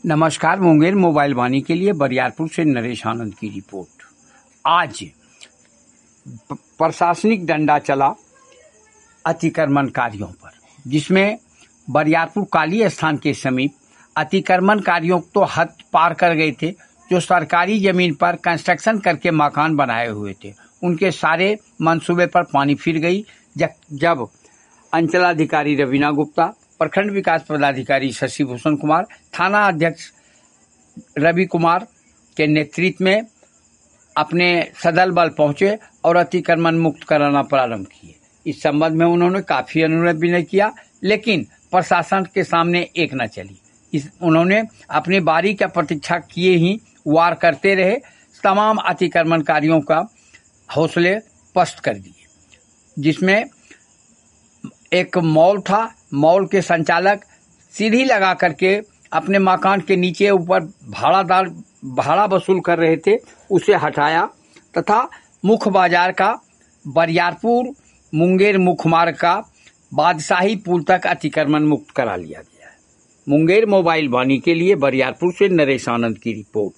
नमस्कार। मुंगेर मोबाइल वाणी के लिए बरियारपुर से नरेश आनंद की रिपोर्ट। आज प्रशासनिक डंडा चला अतिक्रमणकारियों पर, जिसमें बरियारपुर काली स्थान के समीप अतिक्रमणकारियों तो हद पार कर गए थे। जो सरकारी जमीन पर कंस्ट्रक्शन करके मकान बनाए हुए थे, उनके सारे मंसूबे पर पानी फिर गई। जब अंचलाधिकारी रवीना गुप्ता, प्रखंड विकास पदाधिकारी शशि भूषण कुमार, थाना अध्यक्ष रवि कुमार के नेतृत्व में अपने सदल बल पहुंचे और अतिक्रमण मुक्त कराना प्रारंभ किए। इस संबंध में उन्होंने काफी अनुरोध भी नहीं किया, लेकिन प्रशासन के सामने एक न चली। उन्होंने अपनी बारी का प्रतीक्षा किए ही वार करते रहे। तमाम अतिक्रमणकारियों का हौसले पस्त कर दिए, जिसमें एक मॉल था। मॉल के संचालक सीढ़ी लगा करके अपने मकान के नीचे ऊपर भाड़ा वसूल कर रहे थे, उसे हटाया तथा मुख्य बाजार का बरियारपुर मुंगेर मुख्य मार्ग का बादशाही पुल तक अतिक्रमण मुक्त करा लिया गया है। मुंगेर मोबाइल वाणी के लिए बरियारपुर से नरेश आनंद की रिपोर्ट।